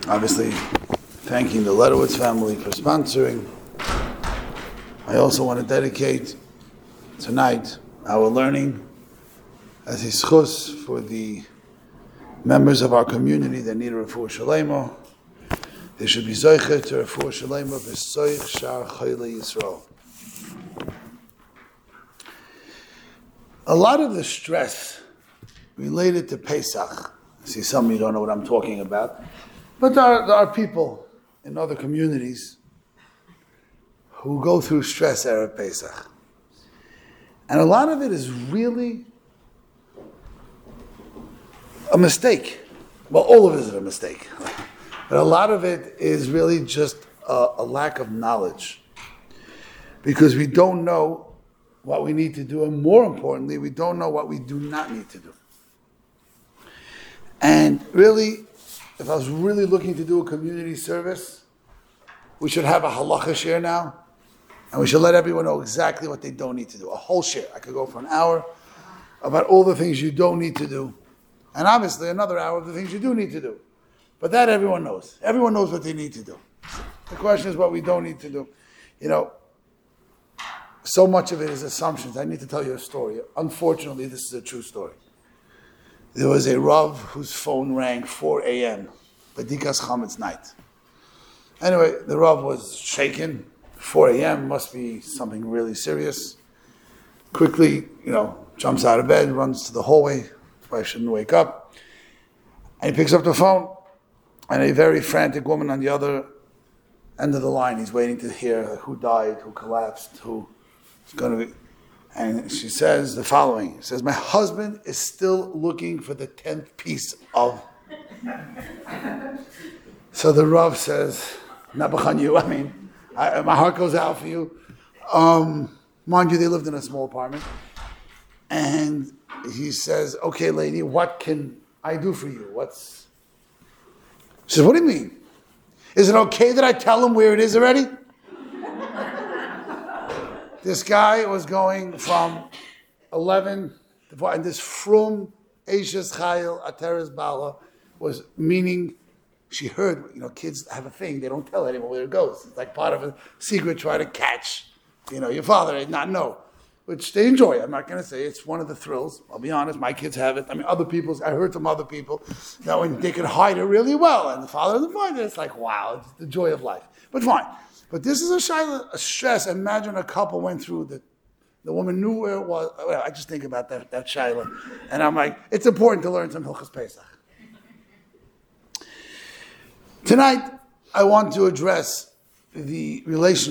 Obviously, thanking the Ledowitz family for sponsoring. I also want to dedicate tonight our learning as a schus for the members of our community that need a refuah shalema. They should be zoichet to refuah shalema b'soich shar chayla Yisrael. A lot of the stress related to Pesach, I see some of you don't know what I'm talking about, but there are people in other communities who go through stress Erev Pesach. And a lot of it is really a mistake. Well, all of it is a mistake. But a lot of it is really just a lack of knowledge. Because we don't know what we need to do, and more importantly, we don't know what we do not need to do. And really, if I was really looking to do a community service, we should have a halacha share now, and we should let everyone know exactly what they don't need to do. A whole share. I could go for an hour about all the things you don't need to do, and obviously another hour of the things you do need to do. But that everyone knows. Everyone knows what they need to do. The question is what we don't need to do. You know, so much of it is assumptions. I need to tell you a story. Unfortunately, this is a true story. There was a Rav whose phone rang 4 a.m., B'dikas Chametz night. Anyway, the Rav was shaken. 4 a.m. must be something really serious. Quickly, jumps out of bed, runs to the hallway. Probably shouldn't wake up. And he picks up the phone, and a very frantic woman on the other end of the line. He's waiting to hear who died, who collapsed, who is going to be. And she says the following. She says, my husband is still looking for the 10th piece of. So the Rav says, Nabachan you, my heart goes out for you. Mind you, they lived in a small apartment. And he says, okay, lady, what can I do for you? She says, what do you mean? Is it okay that I tell him where it is already? This guy was going from 11 to 4, and this Frum Eishes Chayil Ateres Bala was meaning, she heard, kids have a thing, they don't tell anyone where it goes. It's like part of a secret, try to catch, your father did not know, which they enjoy. I'm not going to say it's one of the thrills. I'll be honest, my kids have it. I heard from other people that when they could hide it really well, and the father doesn't find it, it's like, wow, it's the joy of life. But fine. But this is a stress. Imagine a couple went through the woman knew where it was. Well, I just think about that shaila. And I'm like, it's important to learn some Hilchos Pesach. Tonight, I want to address the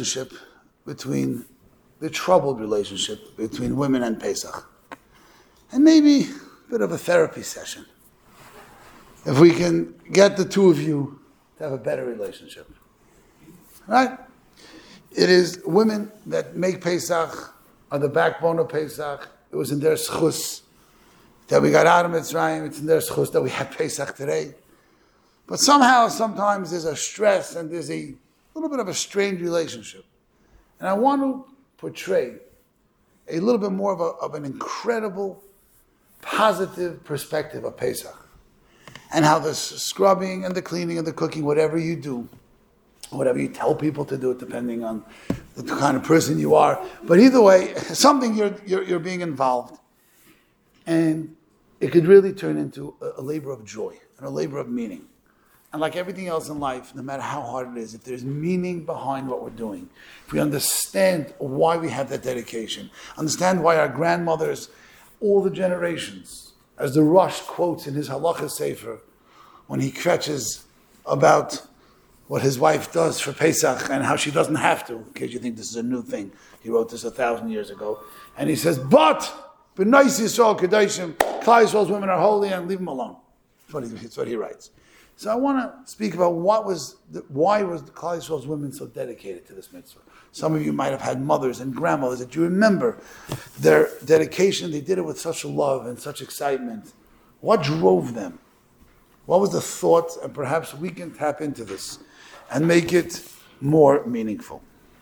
troubled relationship between women and Pesach. And maybe a bit of a therapy session. If we can get the two of you to have a better relationship. Right? It is women that make Pesach, are the backbone of Pesach. It was in their schus that we got out of Mitzrayim. It's in their schus that we have Pesach today. But somehow, sometimes there's a stress and there's a little bit of a strained relationship. And I want to portray a little bit more of an incredible, positive perspective of Pesach. And how the scrubbing and the cleaning and the cooking, whatever you do, whatever you tell people to do, depending on the kind of person you are. But either way, something you're being involved. And it could really turn into a labor of joy and a labor of meaning. And like everything else in life, no matter how hard it is, if there's meaning behind what we're doing, if we understand why we have that dedication, understand why our grandmothers, all the generations, as the Rosh quotes in his Halacha Sefer, when he kvetches about what his wife does for Pesach and how she doesn't have to, in case you think this is a new thing. He wrote this 1,000 years ago. And he says, but, B'nais Yisrael Kedoshim, Klal Yisrael's women are holy and leave them alone. That's what he writes. So I want to speak about why was the Klal Yisrael's women so dedicated to this mitzvah. Some of you might have had mothers and grandmothers that you remember their dedication. They did it with such love and such excitement. What drove them? What was the thought? And perhaps we can tap into this and make it more meaningful.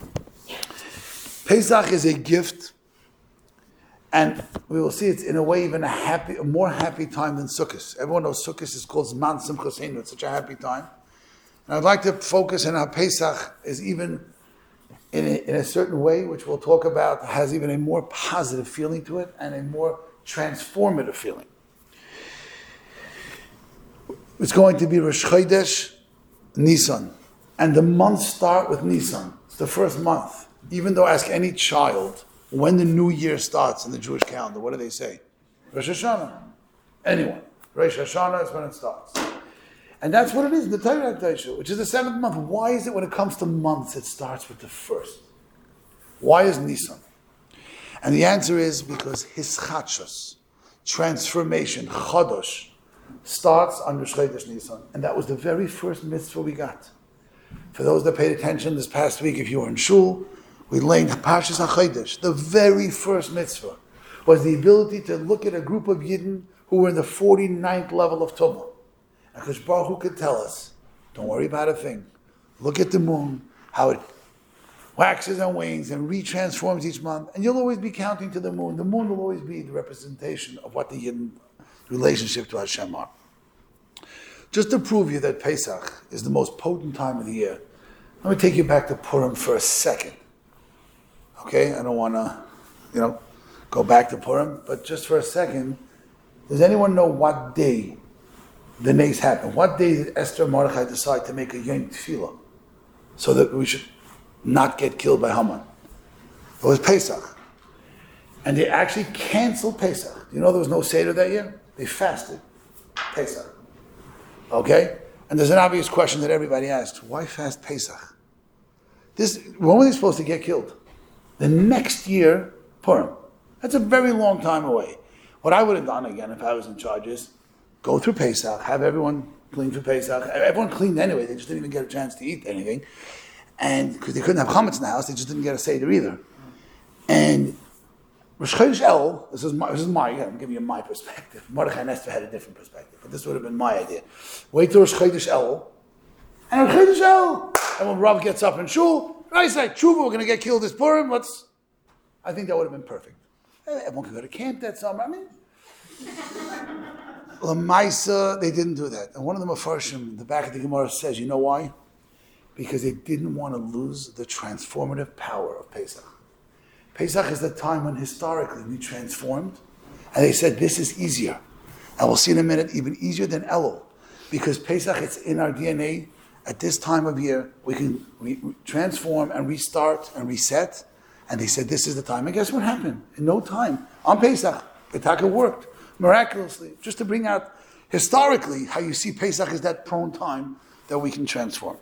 Pesach is a gift, and we will see it's in a way even a more happy time than Sukkot. Everyone knows Sukkot is called Zman Simchosenu. It's such a happy time. And I'd like to focus on how Pesach is even in a certain way, which we'll talk about, has even a more positive feeling to it and a more transformative feeling. It's going to be Rosh Chodesh Nisan. And the months start with Nisan. It's the first month. Even though ask any child when the new year starts in the Jewish calendar, what do they say? Rosh Hashanah. Anyone. Rosh Hashanah is when it starts. And that's what it is, the Torah Taisha, which is the seventh month. Why is it when it comes to months, it starts with the first? Why is Nisan? And the answer is because Hischatshus, transformation, Chodosh, starts on Rosh Chodesh Nisan. And that was the very first mitzvah we got. For those that paid attention this past week, if you were in shul, we learned Parshas HaChodesh. The very first mitzvah was the ability to look at a group of Yidden who were in the 49th level of Tumah. Because Baruch Hu could tell us, don't worry about a thing. Look at the moon, how it waxes and wanes and retransforms each month. And you'll always be counting to the moon. The moon will always be the representation of what the Yidden relationship to Hashem are. Just to prove you that Pesach is the most potent time of the year, let me take you back to Purim for a second. Okay? I don't want to, go back to Purim, but just for a second, does anyone know what day the nays happened? What day did Esther and Mordechai decide to make a Yom Tefillah so that we should not get killed by Haman? It was Pesach. And they actually canceled Pesach. You know there was no Seder that year? They fasted Pesach. Okay? And there's an obvious question that everybody asks. Why fast Pesach? When were they supposed to get killed? The next year, Purim. That's a very long time away. What I would have done, again, if I was in charge is go through Pesach, have everyone clean for Pesach. Everyone cleaned anyway. They just didn't even get a chance to eat anything. And because they couldn't have chametz in the house, they just didn't get a Seder either. And Rosh Chodesh El, this is my, I'm giving you my perspective. Mordechai and Esther had a different perspective, but this would have been my idea. Wait till Rosh Chodesh El, and Rosh Chodesh El, and when Rav gets up in shul, I say, Tshuva, we're going to get killed this Purim, I think that would have been perfect. Everyone could go to camp that summer. Lamaisa, they didn't do that. And one of the Mefarshim, in the back of the Gemara says, you know why? Because they didn't want to lose the transformative power of Pesach. Pesach is the time when historically we transformed, and they said this is easier. And we'll see in a minute, even easier than Elul. Because Pesach, it's in our DNA. At this time of year, we can transform and restart and reset. And they said this is the time. And guess what happened? In no time, on Pesach, Petaka worked miraculously, just to bring out historically how you see Pesach is that prone time that we can transform.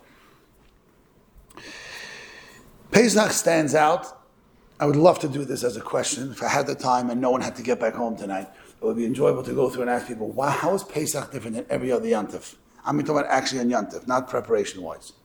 Pesach stands out. I would love to do this as a question. If I had the time and no one had to get back home tonight, it would be enjoyable to go through and ask people, wow, how is Pesach different than every other Yantif? I'm talking about actually on Yantif, not preparation-wise.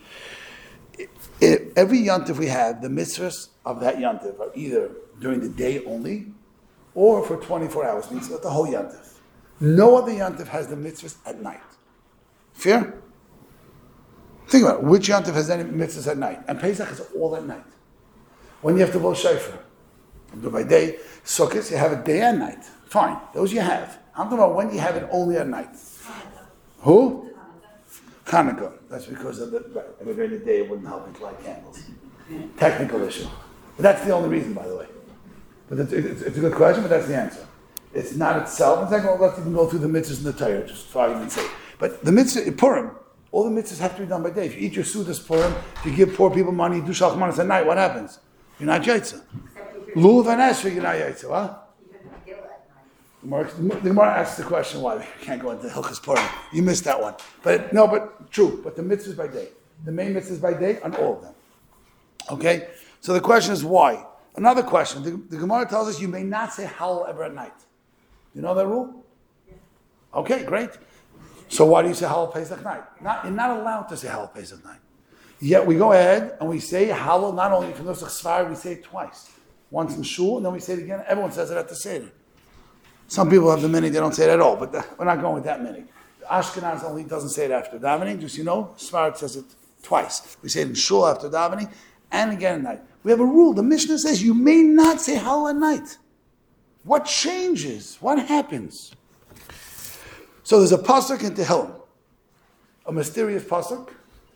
Every Yantif we have, the mitzvahs of that Yantif are either during the day only or for 24 hours, means the whole Yantif. No other Yantif has the mitzvahs at night. Fair? Think about it. Which Yantif has any mitzvahs at night? And Pesach is all at night. When you have to blow shofar, you do it by day. Sukkot, you have it day and night. Fine, those you have. I'm talking about when you have it only at night. Who? Hanukkah. That's because of during the day it wouldn't help me to light candles. Technical issue. But that's the only reason, by the way. But it's a good question, but that's the answer. It's not itself. In fact, let's even go through the mitzvahs in the Torah, just for argument's sake. But the mitzvah, Purim, all the mitzvahs have to be done by day. If you eat your Sudas Purim, if you give poor people money, you do Shalchmanis at night, what happens? You're not Yaitza. Lulav and Esrog, you're not Yaitza, huh? The Gemara asks the question why we can't go into Hilchas Purim. You missed that one. But true. But the mitzvahs by day. The main mitzvahs by day on all of them. Okay? So the question is why? Another question. The Gemara tells us you may not say Hallel ever at night. You know that rule? Okay, great. So why do you say Hallel Pesach night? You're not allowed to say Hallel Pesach night. Yet we go ahead and we say Hallel not only from Nusach Svar, we say it twice. Once in Shul, and then we say it again. Everyone says it at the Seder. Some people have the many, they don't say it at all, but we're not going with that many. Ashkenaz only doesn't say it after davening, just Sfarad says it twice. We say it in Shul after davening, and again at night. We have a rule. The Mishnah says you may not say Hallel at night. What changes? What happens? So there's a pasuk in Tehillim, a mysterious pasuk,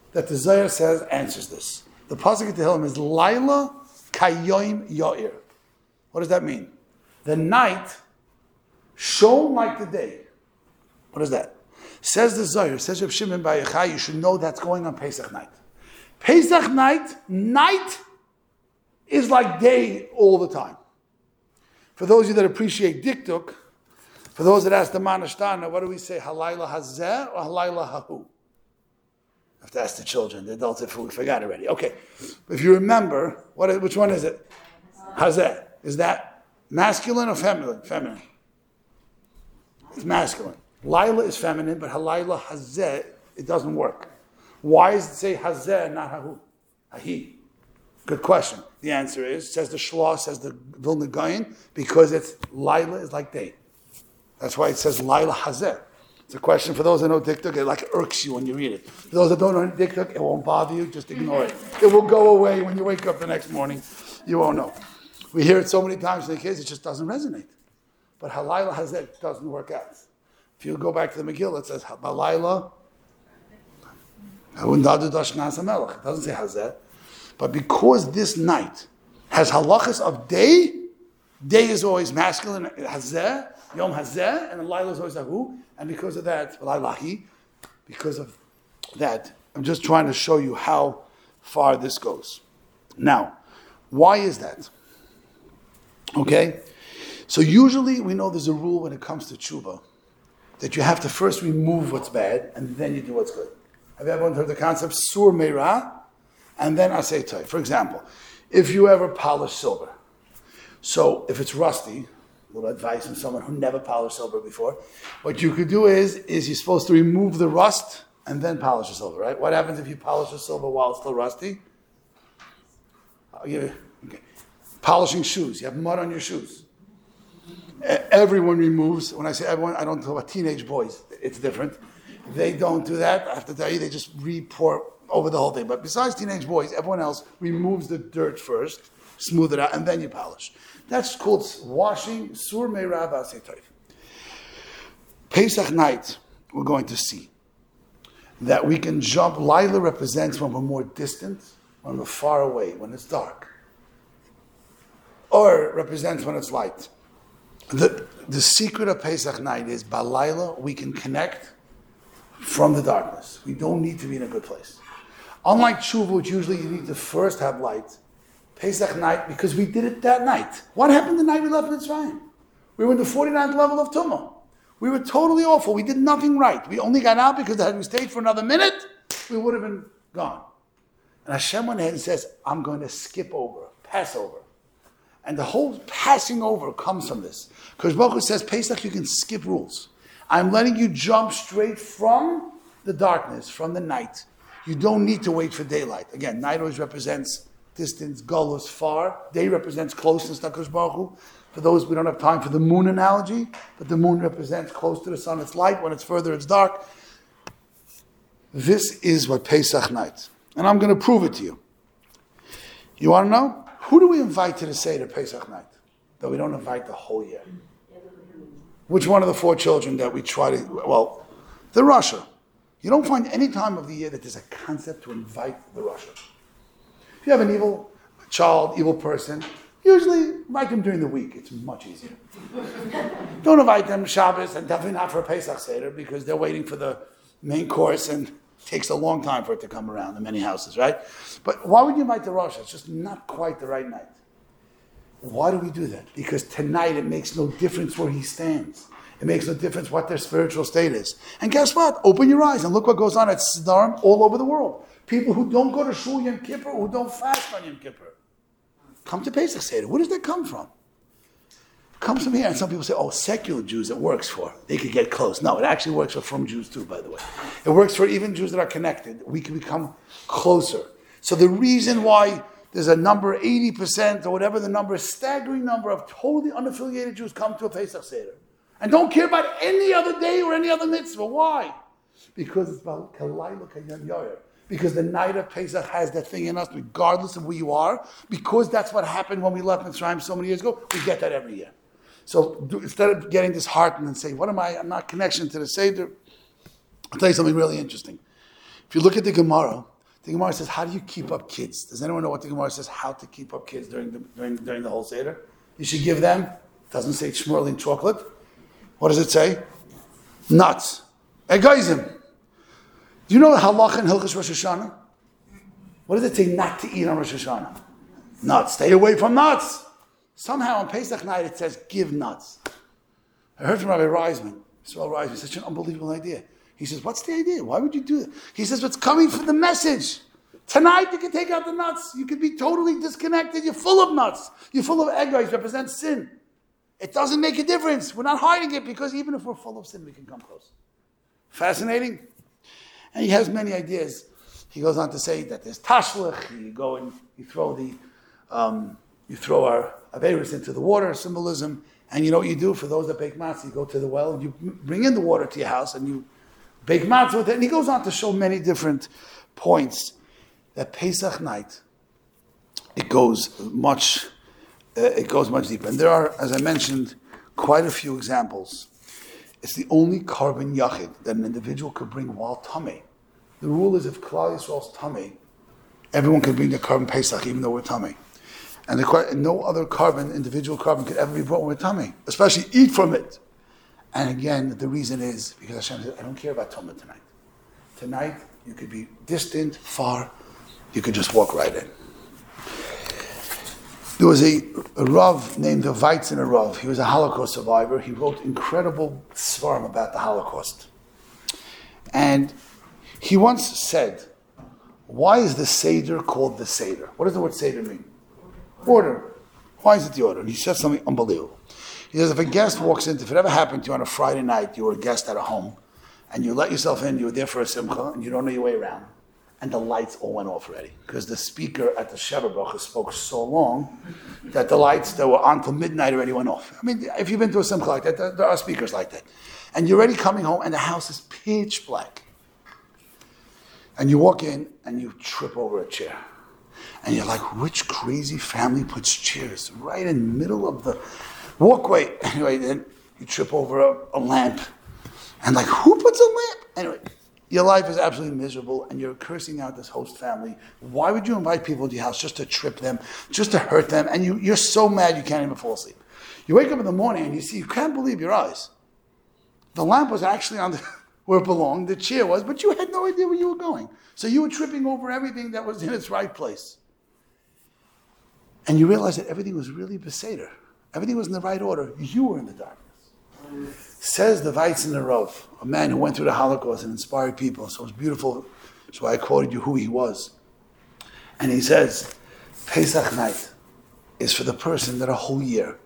that the Zohar says answers this. The pasuk in Tehillim is Laila Kayoim Yair. What does that mean? The night shone like the day. What is that? Says the Zohar, says Reb Shimon Bar Yochai, you should know that's going on Pesach night. Pesach night is like day all the time. For those of you that appreciate Diktuk, for those that ask the Manashtana, what do we say? Halayla hazeh or halayla hahu? I have to ask the children, the adults, if we forgot already. Okay, if you remember, which one is it? Hazeh. Is that masculine or feminine? Feminine. It's masculine. Laila is feminine, but halayla hazeh, it doesn't work. Why does it say hazeh, not hahu? Hahi. Good question. The answer is, says the Shlosh, says the Vilna Gaon, because it's Laila is like day. That's why it says Laila Hazeh. It's a question for those that know Diktuk. It like irks you when you read it. For those that don't know Diktuk, it won't bother you. Just ignore it. It will go away when you wake up the next morning. You won't know. We hear it so many times in the kids, it just doesn't resonate. But Halayla Hazeh doesn't work out. If you go back to the Megillah, it says Halayla. It doesn't say Hazeh. But because this night has halachas of day is always masculine, hazeh, yom hazeh, and the laila is always ahu, and because of that, because of that, I'm just trying to show you how far this goes. Now, why is that? Okay? So usually we know there's a rule when it comes to tshuva, that you have to first remove what's bad, and then you do what's good. Have you ever heard the concept, sur meirah? And then I say to you, for example, if you ever polish silver, so if it's rusty, a little advice from someone who never polished silver before, what you could do is you're supposed to remove the rust and then polish the silver, right? What happens if you polish the silver while it's still rusty? Okay. Polishing shoes, you have mud on your shoes. Everyone removes, when I say everyone, I don't talk about teenage boys, it's different. They don't do that, I have to tell you, they just re-pour over the whole thing. But besides teenage boys, everyone else removes the dirt first, smooth it out, and then you polish. That's called washing, sur meirav asetoif. Pesach night, we're going to see that we can jump. Laila represents when we're more distant, when we're far away, when it's dark. Or it represents when it's light. The secret of Pesach night is, by Laila, we can connect from the darkness. We don't need to be in a good place. Unlike tshuva, which usually you need to first have light, Pesach night, because we did it that night. What happened the night we left Mitzrayim? We were in the 49th level of Tumah. We were totally awful. We did nothing right. We only got out because had we stayed for another minute, we would have been gone. And Hashem went ahead and says, I'm going to skip over, pass over. And the whole passing over comes from this. Because Baruch Hu says, Pesach, you can skip rules. I'm letting you jump straight from the darkness, from the night. You don't need to wait for daylight. Again, night always represents distance, gullus, far. Day represents closeness to HaKadosh Baruch Hu. For those, we don't have time for the moon analogy, but the moon represents close to the sun, it's light. When it's further, it's dark. This is what Pesach night. And I'm going to prove it to you. You want to know? Who do we invite to the Seder Pesach night that we don't invite the whole year? Which one of the 4 children that we try to, well, the Rasha. You don't find any time of the year that there's a concept to invite the Rasha. If you have an evil child, evil person, usually invite them during the week. It's much easier. Don't invite them Shabbos, and definitely not for a Pesach Seder, because they're waiting for the main course and it takes a long time for it to come around in many houses, right? But why would you invite the Rasha? It's just not quite the right night. Why do we do that? Because tonight it makes no difference where he stands. It makes no difference what their spiritual state is. And guess what? Open your eyes and look what goes on at Siddharam all over the world. People who don't go to Shul Yom Kippur, who don't fast on Yom Kippur, come to Pesach Seder. Where does that come from? It comes from here. And some people say, oh, secular Jews it works for. They could get close. No, it actually works for frum Jews too, by the way. It works for even Jews that are connected. We can become closer. So the reason why there's a number, 80% or whatever the number, a staggering number of totally unaffiliated Jews come to a Pesach Seder and don't care about any other day or any other mitzvah. Why? Because it's about Kalayla Kayam Yoyer. Because the night of Pesach has that thing in us, regardless of where you are. Because that's what happened when we left Mitzrayim so many years ago. We get that every year. So instead of getting disheartened and saying, what am I? I'm not connection to the Seder. I'll tell you something really interesting. If you look at the Gemara, The Gemara says, how do you keep up kids? Does anyone know what the Gemara says, how to keep up kids during the whole Seder? You should give them, it doesn't say shmurling chocolate. What does it say? Nuts. Egoism. Do you know the halacha in Hilchos Rosh Hashanah? What does it say not to eat on Rosh Hashanah? Nuts. Stay away from nuts. Somehow on Pesach night it says give nuts. I heard from Rabbi Reisman. Israel Reisman, such an unbelievable idea. He says, what's the idea? Why would you do that? He says, what's coming from the message. Tonight you can take out the nuts. You can be totally disconnected. You're full of nuts. You're full of egos. Represent sin. It doesn't make a difference. We're not hiding it because even if we're full of sin, we can come close. Fascinating. And he has many ideas. He goes on to say that there's tashlich. You go and you throw our averis into the water, symbolism. And you know what you do for those that bake matzah? You go to the well and you bring in the water to your house and you bake matzah with it. And he goes on to show many different points that Pesach night, it goes much deeper. And there are, as I mentioned, quite a few examples. It's the only carbon yachid that an individual could bring while tamei. The rule is if Klal Yisrael's tamei, everyone can bring the carbon Pesach even though we're tamei. And no other individual carbon could ever be brought when we're tamei, especially eat from it. And again, the reason is because Hashem said, I don't care about Tumah tonight. Tonight, you could be distant, far, you could just walk right in. There was a Rav named the Weitzner Rav. He was a Holocaust survivor. He wrote incredible svarim about the Holocaust. And he once said, why is the Seder called the Seder? What does the word Seder mean? Order. Why is it the order? And he said something unbelievable. He says, if a guest walks in, if it ever happened to you on a Friday night, you were a guest at a home, and you let yourself in, you were there for a simcha, and you don't know your way around, and the lights all went off already. Because the speaker at the Sheva Bracha spoke so long that the lights that were on till midnight already went off. I mean, if you've been to a simcha like that, there are speakers like that. And you're already coming home, and the house is pitch black. And you walk in, and you trip over a chair. And you're like, which crazy family puts chairs right in the middle of the walkway? Anyway, then you trip over a lamp. And like, who puts a lamp? Anyway, your life is absolutely miserable and you're cursing out this host family. Why would you invite people to your house just to trip them, just to hurt them? And you're so mad you can't even fall asleep. You wake up in the morning and you can't believe your eyes. The lamp was actually on where it belonged, the chair was, but you had no idea where you were going. So you were tripping over everything that was in its right place. And you realized that everything was really beseder. Everything was in the right order. You were in the darkness. Says the Weitzner Rav, a man who went through the Holocaust and inspired people. So it's beautiful. That's why I quoted you who he was. And he says, Pesach night is for the person that a whole year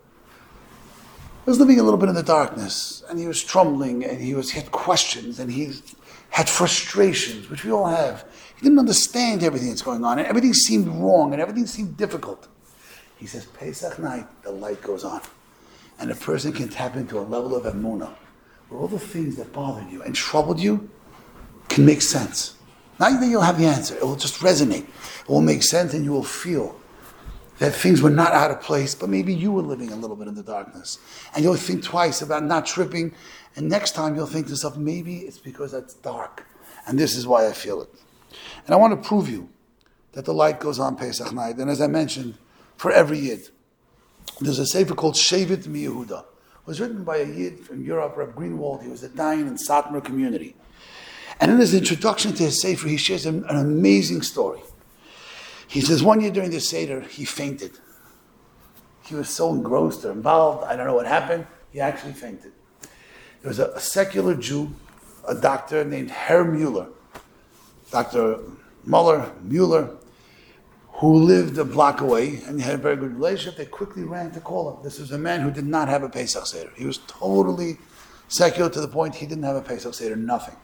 was living a little bit in the darkness. And he was trembling and he had questions and he had frustrations, which we all have. He didn't understand everything that's going on and everything seemed wrong and everything seemed difficult. He says, Pesach night, the light goes on. And a person can tap into a level of emunah where all the things that bothered you and troubled you can make sense. Not that you'll have the answer. It will just resonate. It will make sense and you will feel that things were not out of place, but maybe you were living a little bit in the darkness. And you'll think twice about not tripping. And next time you'll think to yourself, maybe it's because it's dark. And this is why I feel it. And I want to prove you that the light goes on Pesach night. And as I mentioned, for every Yid. There's a sefer called Shevet MiYehuda. It was written by a Yid from Europe, Reb Greenwald. He was a Dayan in Satmar community. And in his introduction to his sefer, he shares an amazing story. He says one year during the Seder, he fainted. He was so engrossed or involved, I don't know what happened, he actually fainted. There was a secular Jew, a doctor named Herr Mueller, Dr. Mueller, who lived a block away and had a very good relationship. They quickly ran to call him. This was a man who did not have a Pesach Seder. He was totally secular to the point he didn't have a Pesach Seder, nothing.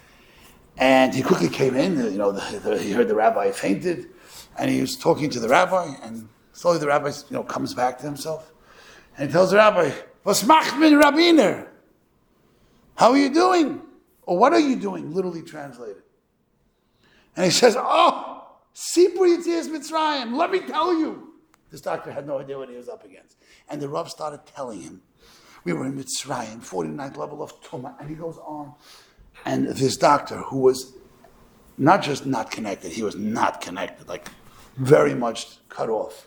And he quickly came in, he heard the rabbi fainted, and he was talking to the rabbi, and slowly the rabbi comes back to himself. And he tells the rabbi, Was macht min Rabbiner? How are you doing? Or what are you doing? Literally translated. And he says, Sipur Yetzias Mitzrayim, let me tell you. This doctor had no idea what he was up against. And the Rav started telling him, we were in Mitzrayim, 49th level of Tumah, and he goes on. And this doctor, who was not just not connected, he was not connected, like very much cut off,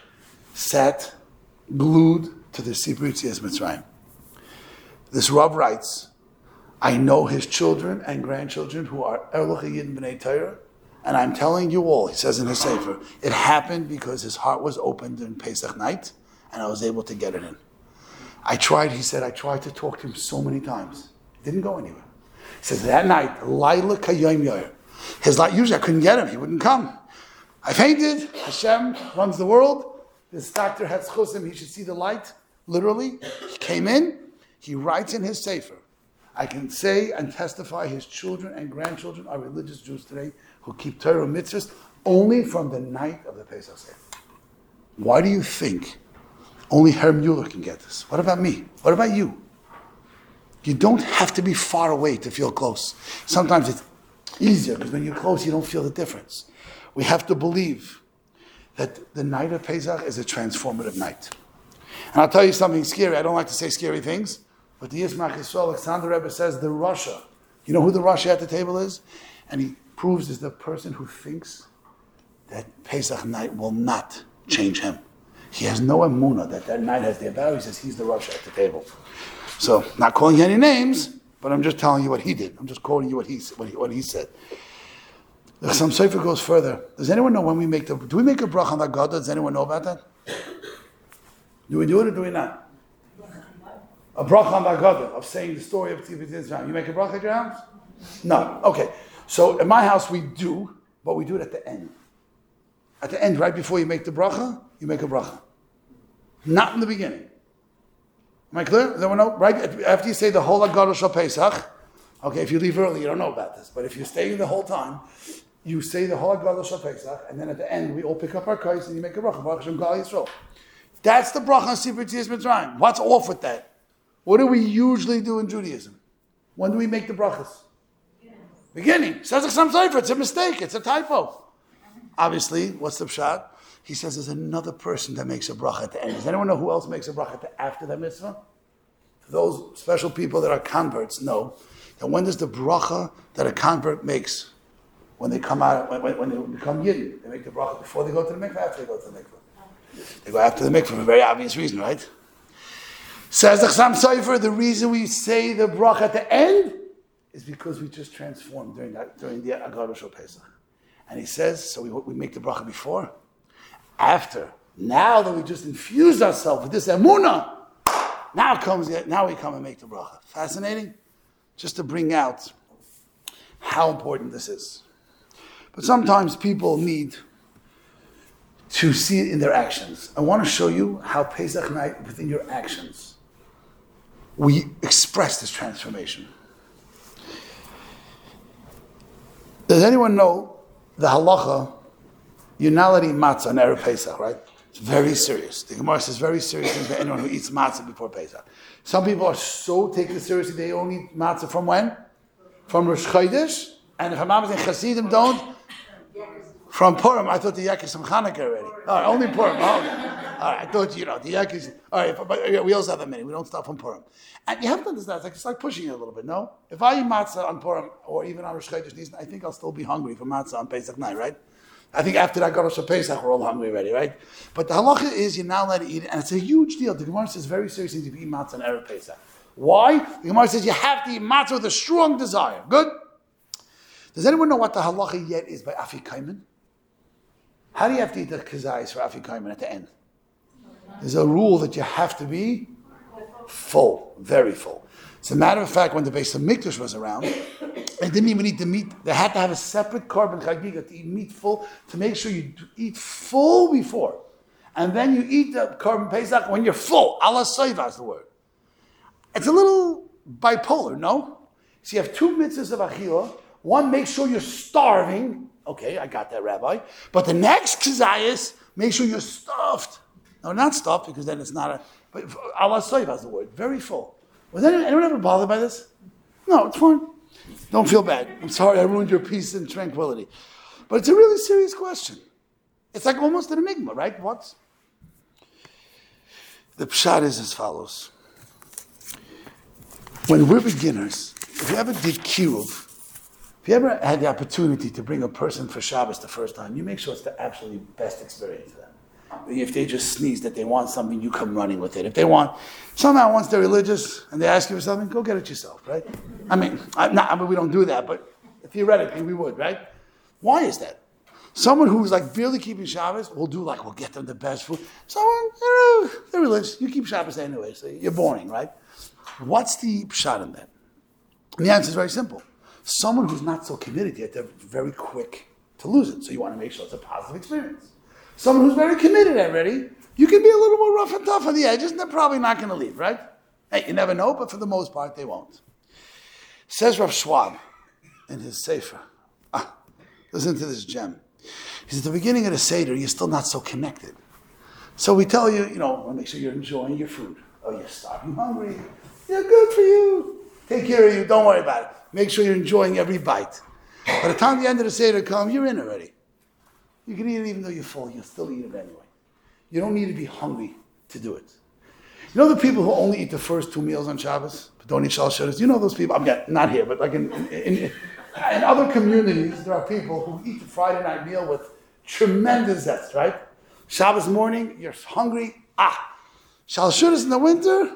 sat glued to the Sipur Yetzias Mitzrayim. This Rav writes, I know his children and grandchildren who are Erlich Yidin B'nai Torah, and I'm telling you all, he says in his Sefer, it happened because his heart was opened during Pesach night, and I was able to get it in. I tried to talk to him so many times. It didn't go anywhere. He says, that night, Laila Kayom Yoyer, his light, usually I couldn't get him, he wouldn't come. I fainted, Hashem runs the world, this doctor has chusim, he should see the light, literally. He came in, he writes in his Sefer, I can say and testify his children and grandchildren are religious Jews today who keep Torah mitzvahs only from the night of the Pesach Seder. Why do you think only Herr Mueller can get this? What about me? What about you? You don't have to be far away to feel close. Sometimes it's easier because when you're close, you don't feel the difference. We have to believe that the night of Pesach is a transformative night. And I'll tell you something scary. I don't like to say scary things, but the Yismach Yisrael Alexander Rebbe says the Rasha. You know who the Rasha at the table is? And he proves is the person who thinks that Pesach night will not change him. He has no emunah that night has the value. He says he's the Rasha at the table. So, not calling you any names, but I'm just telling you what he did. I'm just quoting you what he said. The Chassam Sofer goes further. Does anyone know when do we make a bracha on the Haggadah? Does anyone know about that? Do we do it or do we not? A bracha on the Haggadah of saying the story of Tzivit Yisrael. You make a bracha at your house? No. Okay. So in my house we do, but we do it at the end. At the end, right before you make the bracha, you make a bracha. Not in the beginning. Am I clear? Does everyone know? Right after you say the whole Haggadah Shal Pesach, okay, if you leave early, you don't know about this. But if you're staying the whole time, you say the whole Haggadah Shal Pesach, and then at the end, we all pick up our kais and you make a bracha. Baruch Hashem Gal Yisrael. That's the bracha on Sipur Yetzias Mitzrayim. What's off with that? What do we usually do in Judaism? When do we make the brachas? Beginning. Says the Chassam Sofer, it's a mistake, it's a typo. Obviously, what's the pshat? He says there's another person that makes a bracha at the end. Does anyone know who else makes a bracha after the mitzvah? For those special people that are converts know that when does the bracha that a convert makes when they come out, when they become Yidden, they make the bracha before they go to the mikveh, after they go to the mikveh? They go after the mikveh for a very obvious reason, right? Says the Chassam Sofer, the reason we say the bracha at the end is because we just transformed during the Haggadah Shal Pesach. And he says, so we make the bracha before, after. Now that we just infused ourselves with this emunah, now we come and make the bracha. Fascinating? Just to bring out how important this is. But sometimes people need to see it in their actions. I want to show you how Pesach night, within your actions, we express this transformation. Does anyone know the halacha? You're not allowed to eat matzah on Erev Pesach, right? It's very serious. The Gemara says very serious things for anyone who eats matzah before Pesach. Some people are so taking it seriously, they only eat matzah from when? From Rosh Chodesh. And if Hamam and Chassidim don't, from Purim. I thought the yak is from Hanukkah already. All right, only Purim. Oh, okay. All right, I thought, the yak is... All right, but we also have a minute. We don't start from Purim. And you have to understand, it's like pushing it a little bit, no? If I eat matzah on Purim, or even on Rosh Chodesh, I think I'll still be hungry for matzah on Pesach night, right? I think after that Haggadah Shal Pesach, we're all hungry already, right? But the halacha is you're not allowed to eat it, and it's a huge deal. The Gemara says very serious things if you eat matzah on Erev Pesach. Why? The Gemara says you have to eat matzah with a strong desire. Good? Does anyone know what the halacha yet is by Afikomen? How do you have to eat the kazayis for Afikomen at the end? There's a rule that you have to be full, very full. As a matter of fact, when the Beis HaMikdash was around, they didn't even eat the meat. They had to have a separate korban chagiga to eat meat full, to make sure you eat full before. And then you eat the korban Pesach when you're full. Allah soiva is the word. It's a little bipolar, no? So you have two mitzvahs of achila. One, make sure you're starving. Okay, I got that, Rabbi. But the next kazayas, make sure you're stuffed. No, not stuffed, because then it's not a... But Allah soiva is the word. Very full. Was anyone ever bothered by this? No, it's fine. Don't feel bad. I'm sorry I ruined your peace and tranquility. But it's a really serious question. It's like almost an enigma, right? What? The pshat is as follows. When we're beginners, if you ever did kiruv, If you ever had the opportunity to bring a person for Shabbos the first time, you make sure it's the absolutely best experience for them. If they just sneeze that they want something, you come running with it. If they want, somehow once they're religious and they ask you for something, go get it yourself, right? I mean, we don't do that, but theoretically we would, right? Why is that? Someone who's like barely keeping Shabbos, we'll get them the best food. Someone, they're religious. You keep Shabbos anyway, so you're boring, right? What's the shot in that? And the answer is very simple. Someone who's not so committed yet, they're very quick to lose it. So you want to make sure it's a positive experience. Someone who's very committed already, you can be a little more rough and tough on the edges, and they're probably not going to leave, right? Hey, you never know, but for the most part, they won't. Says Rav Schwab in his Sefer. Listen to this gem. He says, at the beginning of the Seder, you're still not so connected. So we tell you, make sure you're enjoying your food. Oh, you're starving, hungry. Yeah, good for you. Take care of you. Don't worry about it. Make sure you're enjoying every bite. By the time the end of the Seder comes, you're in already. You can eat it even though you're full. You'll still eat it anyway. You don't need to be hungry to do it. You know the people who only eat the first 2 meals on Shabbos, but don't eat Shal Shudas? You know those people? I'm not here, but like in other communities, there are people who eat the Friday night meal with tremendous zest, right? Shabbos morning, you're hungry. Shal Shudas in the winter?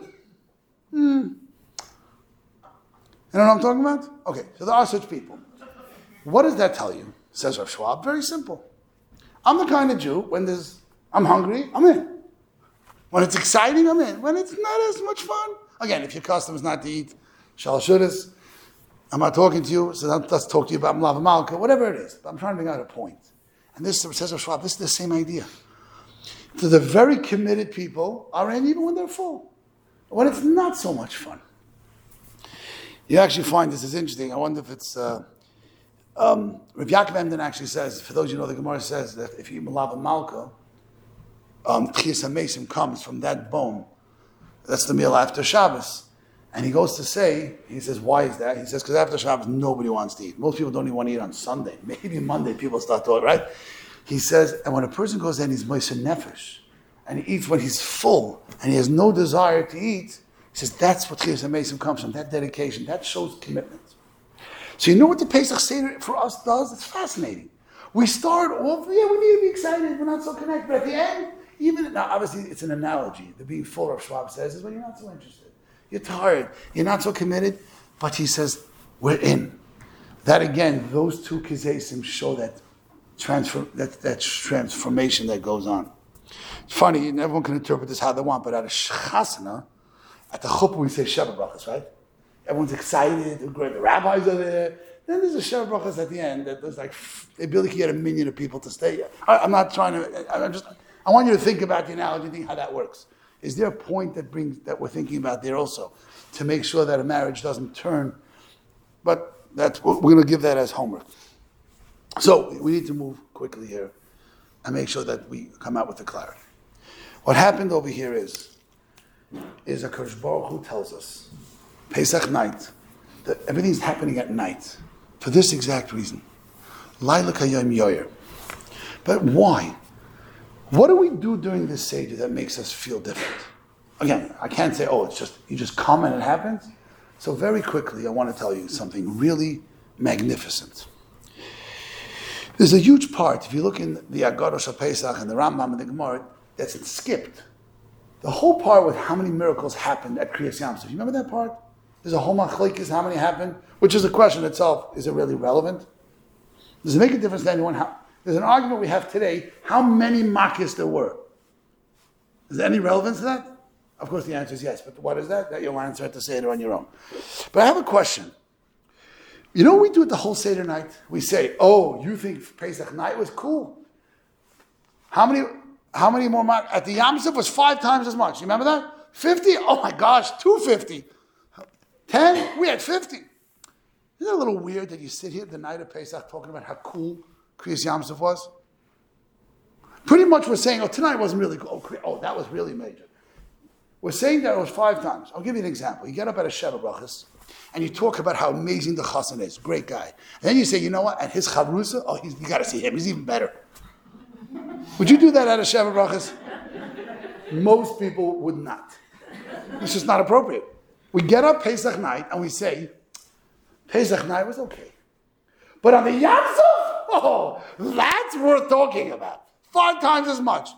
You know what I'm talking about? Okay, so there are such people. What does that tell you? Says Rav Schwab. Very simple. I'm the kind of Jew, when I'm hungry, I'm in. When it's exciting, I'm in. When it's not as much fun, again, if your custom is not to eat Shal Shudas, I'm not talking to you, so let's talk to you about Mlav Malka, whatever it is. But I'm trying to bring out a point. And this says Rav Schwab, this is the same idea. So the very committed people are in even when they're full. When it's not so much fun. You actually find this is interesting. I wonder if it's... Rav Yaakov Emden actually says, for those you know, the Gemara says that if you eat Malav Malka, Tchias HaMesim comes from that bone. That's the meal after Shabbos. And he goes to say, he says, why is that? He says, because after Shabbos, nobody wants to eat. Most people don't even want to eat on Sunday. Maybe Monday people start to eat, right? He says, and when a person goes in, he's Moser Nefesh, and he eats when he's full, and he has no desire to eat, he says, that's what Tchias HaMesim comes from, that dedication. That shows commitment. So you know what the Pesach Seder for us does? It's fascinating. We start off, we need to be excited, we're not so connected, but at the end, now obviously it's an analogy. The being full, Rav Schwab says, is when you're not so interested. You're tired, you're not so committed, but he says, we're in. That again, those two kizesim show that transformation that goes on. It's funny, and everyone can interpret this how they want, but at a chasana, at the chuppah we say Sheva Brachas, right? Everyone's excited, the rabbis are there. Then there's a Sheva Brachas at the end that there's like, they barely can get 1 million of people to stay. I'm not trying to, I want you to think about the analogy, think how that works. Is there a point that we're thinking about there also to make sure that a marriage doesn't turn? But we're going to give that as homework. So we need to move quickly here and make sure that we come out with the clarity. What happened over here is HaKadosh Baruch Hu tells us, Pesach night, that everything's happening at night for this exact reason. Laila kayom yoyer. But why? What do we do during this Seder that makes us feel different? Again, I can't say, it's just, you just come and it happens. So very quickly, I want to tell you something really magnificent. There's a huge part, if you look in the Agadah Pesach and the Rambam and the Gemara, that's skipped. The whole part with how many miracles happened at Kriyas Yam Suf. You remember that part? There's a whole machlekes, how many happened? Which is a question itself, is it really relevant? Does it make a difference to anyone? There's an argument we have today, how many makkahs there were. Is there any relevance to that? Of course the answer is yes, but what is that? That you'll answer it to Seder on your own. But I have a question. You know what we do at the whole Seder night? We say, you think Pesach night was cool? How many more makkahs? At the Yam Suf was 5 times as much. You remember that? 50? Oh my gosh, 250. 10? We had 50. Isn't it a little weird that you sit here the night of Pesach talking about how cool Kriyas Yam Suf was? Pretty much we're saying, tonight wasn't really cool. That was really major. We're saying that it was 5 times. I'll give you an example. You get up at a Sheva Brachas, and you talk about how amazing the chassan is. Great guy. And then you say, you know what? At his chavrusa, you got to see him. He's even better. Would you do that at a Sheva Brachas? Most people would not. It's just not appropriate. We get up Pesach night and we say, Pesach night was okay. But on the Yam Suf, that's worth talking about. 5 times as much.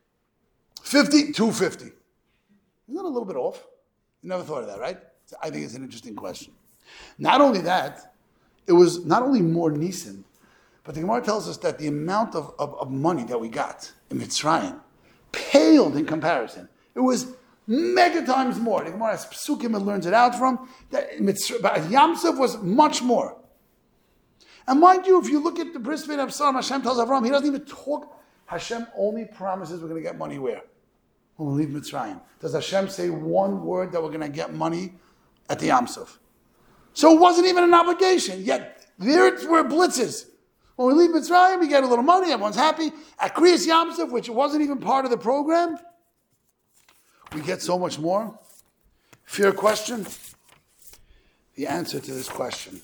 50, 250. Isn't that a little bit off? You never thought of that, right? I think it's an interesting question. Not only that, it was not only more Nisan, but the Gemara tells us that the amount of money that we got in Mitzrayim paled in comparison. It was mega times more. The Gemara has Psukim and learns it out from. But Yam Suf was much more. And mind you, if you look at the Bris Bein Absarim, Hashem tells Avram, he doesn't even talk. Hashem only promises we're going to get money where? When we leave Mitzrayim. Does Hashem say one word that we're going to get money at the Yam Suf? So it wasn't even an obligation. Yet there were blitzes. When we leave Mitzrayim, we get a little money, everyone's happy. At Kriyas Yam Suf, which wasn't even part of the program, we get so much more. Fear question? The answer to this question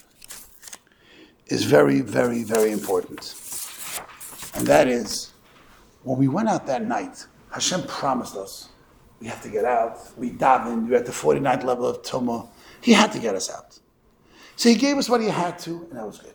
is very, very, very important. And that is, when we went out that night, Hashem promised us, we have to get out. We davened, we're at the 49th level of Tumah. He had to get us out. So he gave us what he had to, and that was good.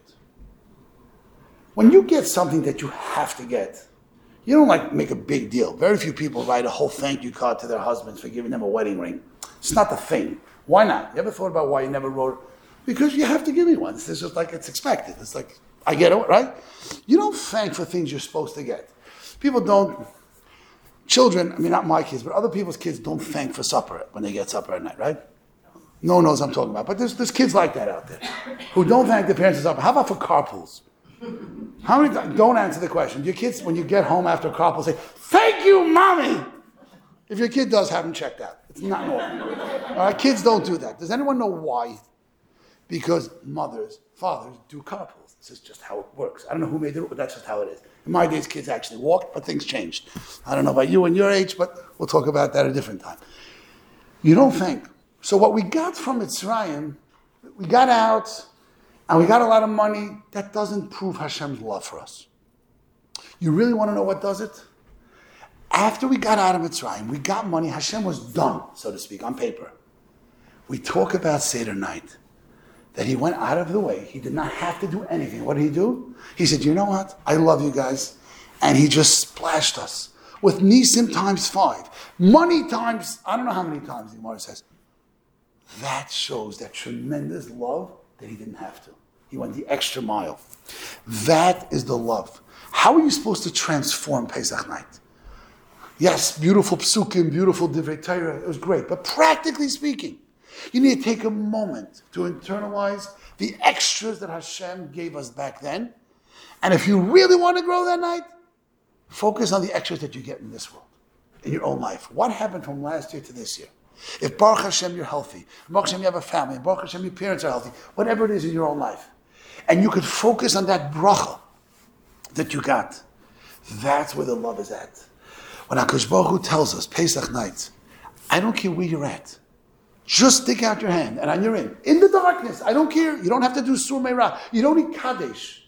When you get something that you have to get, you don't make a big deal. Very few people write a whole thank you card to their husbands for giving them a wedding ring. It's not the thing. Why not? You ever thought about why you never wrote? Because you have to give me one. It's just like it's expected. It's like, I get it, right? You don't thank for things you're supposed to get. People don't, children, I mean not my kids, but other people's kids don't thank for supper when they get supper at night, right? No one knows what I'm talking about. But there's kids like that out there who don't thank their parents for supper. How about for carpools? How many times? Don't answer the question. Your kids, when you get home after carpool, say, thank you, mommy. If your kid does, have them checked out. It's not normal. All right, kids don't do that. Does anyone know why? Because mothers, fathers do carpools. This is just how it works. I don't know who made it, but that's just how it is. In my days, kids actually walked, but things changed. I don't know about you and your age, but we'll talk about that at a different time. You don't think. So what we got from Mitzrayim, we got out, and we got a lot of money. That doesn't prove Hashem's love for us. You really want to know what does it? After we got out of Mitzrayim, we got money. Hashem was done, so to speak, on paper. We talk about Seder night, that he went out of the way. He did not have to do anything. What did he do? He said, you know what? I love you guys. And he just splashed us with Nisim times 5. Money times, I don't know how many times the Gemara says. That shows that tremendous love that he didn't have to. He went the extra mile. That is the love. How are you supposed to transform Pesach night? Yes, beautiful psukim, beautiful divrei Torah, it was great. But practically speaking, you need to take a moment to internalize the extras that Hashem gave us back then. And if you really want to grow that night, focus on the extras that you get in this world, in your own life. What happened from last year to this year? If Baruch Hashem you're healthy, Baruch Hashem you have a family, Baruch Hashem your parents are healthy, whatever it is in your own life, and you could focus on that bracha that you got, that's where the love is at. When HaKadosh Baruch Hu tells us, Pesach night, I don't care where you're at, just stick out your hand and you're in the darkness, I don't care, you don't have to do Sur Meirah, you don't need Kadesh.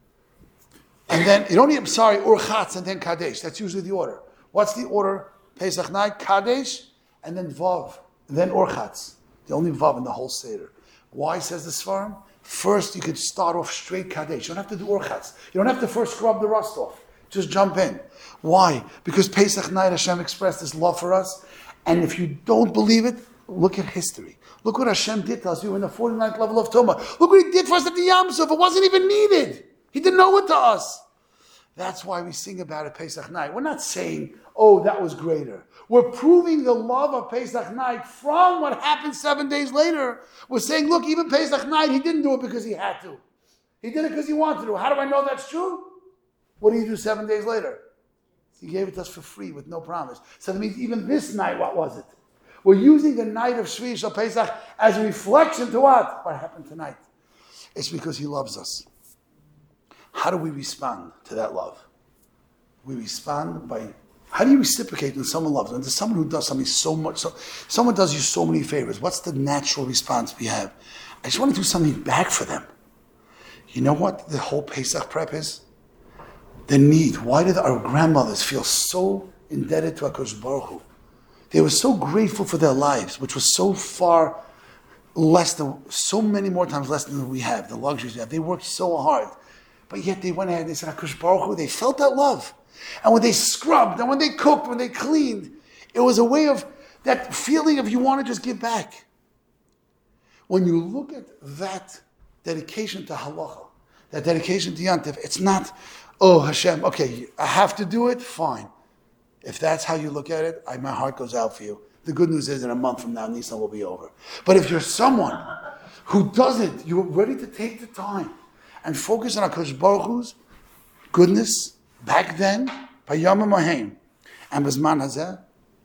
And then, you don't need, Urchatz and then Kadesh, that's usually the order. What's the order? Pesach night, Kadesh, and then Vav, then Urchatz. The only Vav in the whole Seder. Why, says the Sfarim? First, you could start off straight Kadesh. You don't have to do Urchatz. You don't have to first scrub the rust off. Just jump in. Why? Because Pesach night, Hashem expressed His love for us. And if you don't believe it, look at history. Look what Hashem did to us. We were in the 49th level of Tumah. Look what He did for us at the Yam Suf. It wasn't even needed. He didn't know it to us. That's why we sing about it Pesach night. We're not saying, oh, that was greater. We're proving the love of Pesach night from what happened 7 days later. We're saying, look, even Pesach night, he didn't do it because he had to. He did it because he wanted to. How do I know that's true? What do you do 7 days later? He gave it to us for free with no promise. So that means even this night, what was it? We're using the night of Shvi Shal Pesach as a reflection to what? What happened tonight? It's because he loves us. How do we respond to that love? We respond by, how do you reciprocate when someone loves you? When there's someone who does something so much, someone does you so many favors, what's the natural response we have? I just want to do something back for them. You know what the whole Pesach prep is? The need. Why did our grandmothers feel so indebted to HaKadosh Baruch Hu? They were so grateful for their lives, which was so far so many more times less than we have, the luxuries we have. They worked so hard, but yet they went ahead and they said, HaKadosh Baruch Hu, they felt that love. And when they scrubbed, and when they cooked, when they cleaned, it was a way of that feeling of you want to just give back. When you look at that dedication to halacha, that dedication to Yantif, it's not, oh Hashem, okay, I have to do it, fine. If that's how you look at it, my heart goes out for you. The good news is in a month from now, Nisan will be over. But if you're someone who doesn't, you're ready to take the time and focus on HaKadosh Baruch Hu's goodness back then, Payam Mahem, and Bizman Hazeh,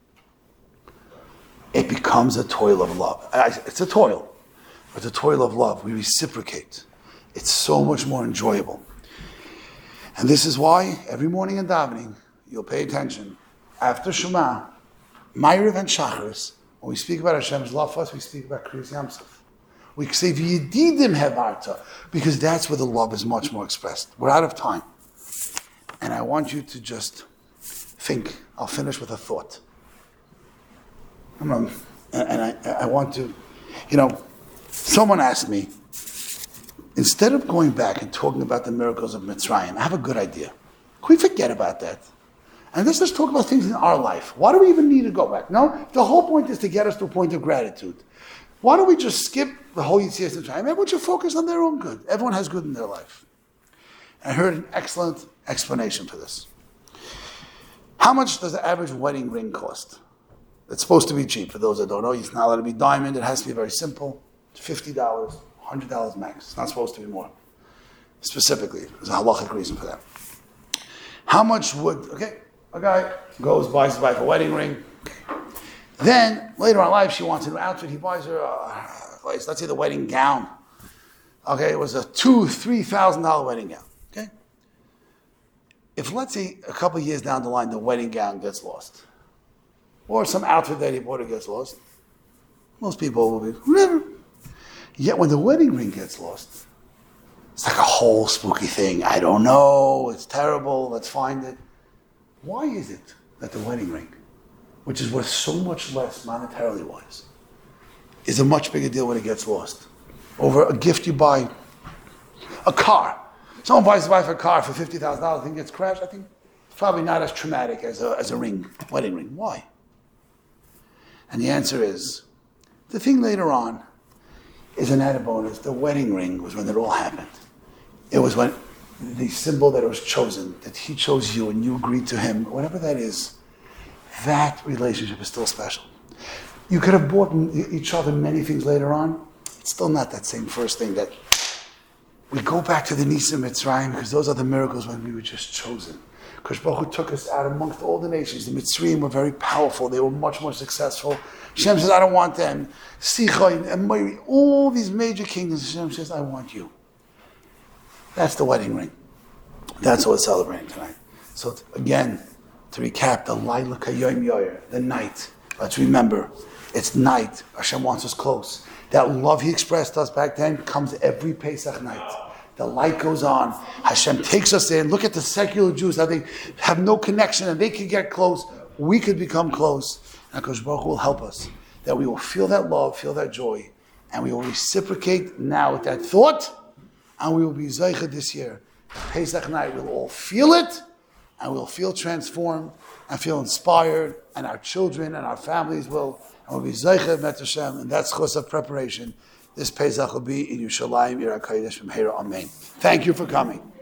it becomes a toil of love. It's a toil, but it's a toil of love. We reciprocate. It's so much more enjoyable. And this is why every morning in davening, you'll pay attention. After Shema, Ma'ariv and Shacharis, when we speak about Hashem's love for us, we speak about Kriyas Yamsuf. We say V'yedidim hevarta, because that's where the love is much more expressed. We're out of time. And I want you to just think. I'll finish with a thought. I want to, someone asked me, instead of going back and talking about the miracles of Mitzrayim, I have a good idea. Can we forget about that? And let's just talk about things in our life. Why do we even need to go back? No, the whole point is to get us to a point of gratitude. Why don't we just skip the whole Yetzias Mitzrayim? Everyone should focus on their own good. Everyone has good in their life. I heard an excellent explanation for this. How much does the average wedding ring cost? It's supposed to be cheap. For those that don't know, it's not allowed to be diamond. It has to be very simple. $50, $100 max. It's not supposed to be more. Specifically, there's a halachic reason for that. How much would, a guy goes, buys his wife a wedding ring. Then, later on in life, she wants a new outfit. He buys her, let's say the wedding gown. It was a $2,000, $3,000 wedding gown. If, let's say, a couple of years down the line, the wedding gown gets lost, or some outfit that he bought gets lost, most people will be, whatever. Yet when the wedding ring gets lost, it's like a whole spooky thing. I don't know, it's terrible, let's find it. Why is it that the wedding ring, which is worth so much less monetarily wise, is a much bigger deal when it gets lost? Over a gift you buy, a car. Someone buys his wife a car for $50,000, think it gets crashed. I think it's probably not as traumatic as a ring, wedding ring. Why? And the answer is, the thing later on is an added bonus. The wedding ring was when it all happened. It was when the symbol that it was chosen, that he chose you and you agreed to him, whatever that is, that relationship is still special. You could have bought each other many things later on. It's still not that same first thing that we go back to the Nisa Mitzrayim, because those are the miracles when we were just chosen. Because Baruch Hu took us out amongst all the nations. The Mitzrayim were very powerful. They were much more successful. Hashem says, I don't want them. Sichon and Mori, all these major kingdoms. Hashem says, I want you. That's the wedding ring. That's what we're celebrating tonight. So again, to recap, the Laila Kayom Yoyer, the night. Let's remember, it's night. Hashem wants us close. That love He expressed to us back then comes every Pesach night. The light goes on. Hashem takes us in. Look at the secular Jews, how they have no connection and they can get close. We could become close. And HaKadosh Baruch Hu will help us. That we will feel that love, feel that joy. And we will reciprocate now with that thought. And we will be Zaycha this year. Pesach night, we'll all feel it. And we'll feel transformed and feel inspired. And our children and our families will. And we'll be Zaycha Met Hashem. And that's chos of preparation. This Pesach will be in Yerushalayim, Yer HaKodesh, from Hera. Amen. Thank you for coming.